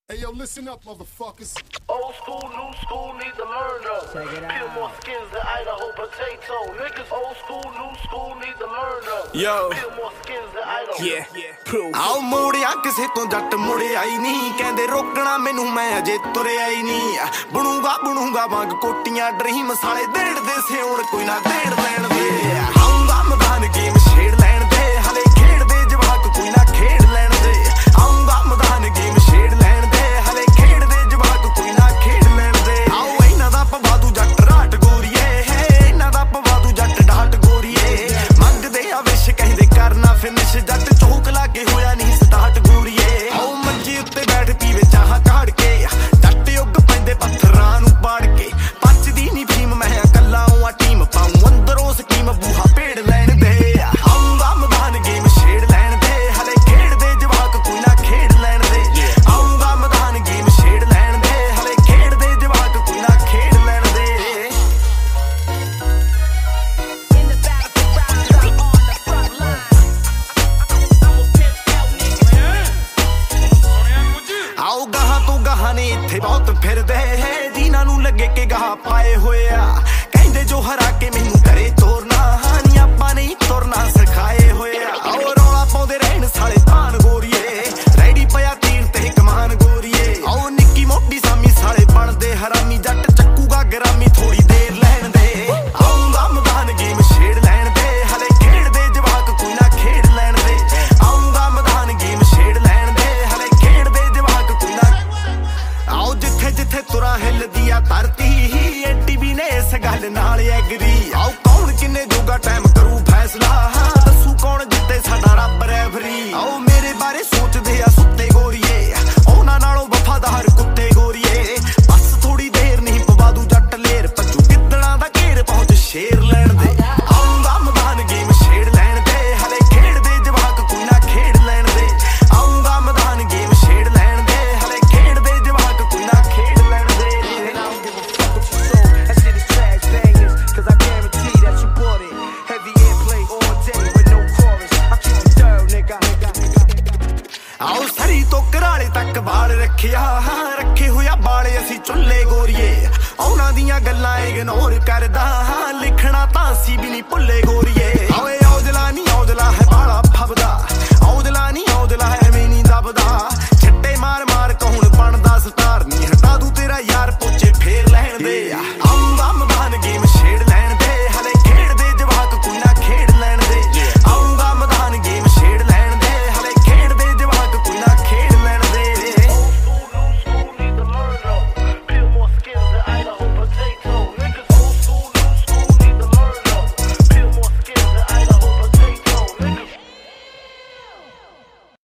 Hey yo, listen up, motherfuckers. Old school, new school, need to learn up. Check it out. Peel more skins than Idaho potato. Niggas, old school, new school, need to learn up. Yo. Peel more skins than Idaho. Yeah. ਆਓ ਮੋੜਿਆ ਕਿਸੇ ਤੋਂ ਜੱਟ ਮੁੜਿਆ ਹੀ ਨਹੀਂ ਕਹਿੰਦੇ ਰੋਕਣਾ ਮੈਨੂੰ ਮੈਂ ਅਜੇ ਤੁਰਿਆ ਹੀ ਨਹੀਂ ਬਣੂਗਾ ਵਾਂਗ ਕੋਟੀਆਂ ਡਰੀਮ ਸਾਲੇ ਦੇੜਦੇ ਸਿਉਣ ਕੋਈ ਨਾ ਦੇੜ ਲੈਣ ਦੇ ਆਉਂਗਾ ਮੈਦਾਨ ਗੇਮ ਛੇੜ ਲੈਣ ਦੇ ਹਲੇ ਖੇਡਦੇ ਜਵਾਕ ਕੋਈ ਨਾ ਖੇਡ ਲੈਣ ਦੇ ਆਉਂਗਾ ਮੈਦਾਨ ਗੇਮ ਛੇੜ ਲੈਣ ਦੇ ਹਲੇ ਖੇਡਦੇ ਜਵਾਕ ਕੋਈ ਨਾ ਖੇਡ ਲੈਣ ਦੇ ਆਓ ਇਹਨਾਂ ਦਾ ਪਵਾਦੂ ਜੱਟ ਰਾਟ ਗੋਰੀਏ ਇਹਨਾਂ ਦਾ ਪਵਾਦੂ ਜੱਟ ਢਾਟ ਗੋਰੀਏ ਮੰਗਦੇ ਆ ਵਿਸ਼ ਕਹਿੰਦੇ ਕਰਨਾ ਫਿਨਿਸ਼ ਜੱਟ ਚੌਕ ਲਾਗੇ ਹੋਇਆ ਨਹੀਂ ਸਟਾਰਟ ਗੋਰੀਏ ਆਓ ਮੰਜੀ ਉੱਤੇ ਬੈਠ ਪੀਵੇ ਚਾਹ ਕਾੜ ਕੇ ਜੱਟ ਉੱਗ ਪੈਂਦੇ ਪੱਥਰਾਂ ਨੂੰ ਪਾੜ ਕੇ ਪੱਚਦੀ ਨਹੀਂ ਫੀਮ ਮੈਂ ਕੱਲਾ ਆ ਟੀਮ ਪਾਉਂ ਅੰਦਰੋਂ ਸਕੀਮ ਬੂਹਾ ਪੇੜ ਲੈਣ ਦੇ ਆਉਂਗਾ ਮੈਦਾਨ ਗੇਮ ਛੇੜ ਲੈਣ ਦੇ ਹਲੇ ਖੇਡਦੇ ਜਵਾਕ ਕੋਈ ਨਾ ਖੇਡ ਲੈਣ ਦੇ ਆਉਂਗਾ ਮੈਦਾਨ ਗੇਮ ਛੇੜ ਲੈਣ ਦੇ ਹਲੇ ਖੇਡਦੇ ਜਵਾਕ ਕੋਈ ਨਾ ਖੇਡ ਲੈਣ ਦੇ ਆਓ ਗਾਹਾਂ ਤੋਂ ਗਾਹਾਂ ਨੇ ਇੱਥੇ ਬਹੁਤ ਫਿਰਦੇ ਜਿਨ੍ਹਾਂ ਨੂੰ ਲੱਗੇ ਕਿ ਗਾਹ ਪਾਏ ਹੋਏ ਆ ਕਹਿੰਦੇ ਜੋ ਹਰਾ ਕੇ ਮੈਨੂੰ ਕਰੇ ਤੋਰਨਾ ਨੀ ਆਪਾਂ ਨਹੀਂ ਤੁਰਨਾ ਸਿਖਾਏ ਹੋਏ ਆ ਆਓ ਰੌਲਾ ਪਾਉਂਦੇ ਰਹਿਣ ਸਾਲੇ ਤਾਨ ਗੋਰੀਏ ਰੈਡੀ ਪਿਆ ਤੀਰ ਤੇ ਕਮਾਨ ਗੋਰੀਏ ਆਓ ਨਿੱਕੀ ਮੋਟੀ ਸਾਮੀ ਸਾਲੇ ਬਣਦੇ ਹਰਾਮੀ ਜੱਟ ਚੱਕੂਗਾ ਗਰਾਮੀ ਥੋੜੀ ਦੇਰ ਲੈਣ ਦੇ ਆਉਂਗਾ ਮੈਦਾਨ ਗੇਮ ਛੇੜ ਲੈਣ ਦੇ ਹਲੇ ਖੇਡਦੇ ਜਵਾਕ ਕੋਈ ਨਾ ਖੇਡ ਲੈਣ ਦੇ ਆਉਂਗਾ ਮੈਦਾਨ ਗੇਮ ਛੇੜ ਲੈਣ ਦੇ ਹਲੇ ਖੇਡਦੇ ਜਵਾਕ ਕੋਈ ਨਾ ਆਓ ਜਿੱਥੇ ਜਿੱਥੇ ਤੁਰਾਂ ਹਿੱਲਦੀ ਆ ਧਰਤੀ ਐਟੀਵੀ ਨੇ ਇਸ ਗੱਲ ਨਾਲ ਐਗਰੀ ਆਓ ਕੌਣ ਕਿੰਨੇ ਜੋਗਾ ਟਾਈਮ ਕਰੂ ਫੈਸਲਾ ਦੱਸੂ ਕੌਣ ਜਿੱਤੇ ਸਾਡਾ ਰੱਬ ਰੈਫਰੀ ਆਓ ਮੇਰੇ ਬਾਰੇ ਸੋਚਦੇ ਆ ਸੁੱਤੇ ਗੋਰੀਏ ਉਹਨਾਂ ਨਾਲੋਂ ਵਫਾਦਾਰ ਕੁੱਤੇ ਗੋਰੀਏ ਬਸ ਥੋੜੀ ਦੇਰ ਨਹੀਂ ਪਵਾਦੂ ਜੱਟ ਲੇਰ ਭੱਜੂ ਗਿੱਦੜਾਂ ਦਾ ਘੇਰ ਪਹੁੰਚ ਸ਼ੇਰ ਲੈਣ ਦੇ ਆਉਂਗਾ ਮੈਦਾਨ ਗੇਮ ਛੇੜ ਲੈਣ ਦੇ ਹਲੇ ਖੇਡਦੇ ਜਵਾਕ ਕੋਈ ਨਾ ਖੇਡ ਲੈਣ ਦੇ ਆਉਂਗਾ ਮੈਦਾਨ ਗੇਮ ਛੇੜ ਲੈਣ ਦੇ ਹਲੇ ਖੇਡਦੇ ਜਵਾਕ ਕੋਈ ਨਾ ਖੇਡ ਲੈਣ ਦੇ ਆਓ ਸਰੀ ਤੋਂ ਘਰਾਲੇ ਤੱਕ ਵਾਲ ਰੱਖੇ ਹੋਇਆ ਬਾਲੇ ਅਸੀਂ ਚੁੱਲੇ ਗੋਰੀਏ ਉਹਨਾਂ ਦੀਆਂ ਗੱਲਾਂ ਇਗਨੋਰ ਕਰਦਾ ਲਿਖਣਾ ਤਾਂ ਅਸੀਂ ਵੀ ਨਹੀਂ ਭੁੱਲੇ ਗੋਰੀਏ ਓਏ ਔਜਲਾ ਨਹੀਂ ਔਜਲਾ ਹੈ ਬਾਲਾ ਫੱਬਦਾ ਔਜਲਾ ਨਹੀਂ ਔਜਲਾ ਹੈ ਐਵੇਂ ਨਹੀਂ ਦਬਦਾ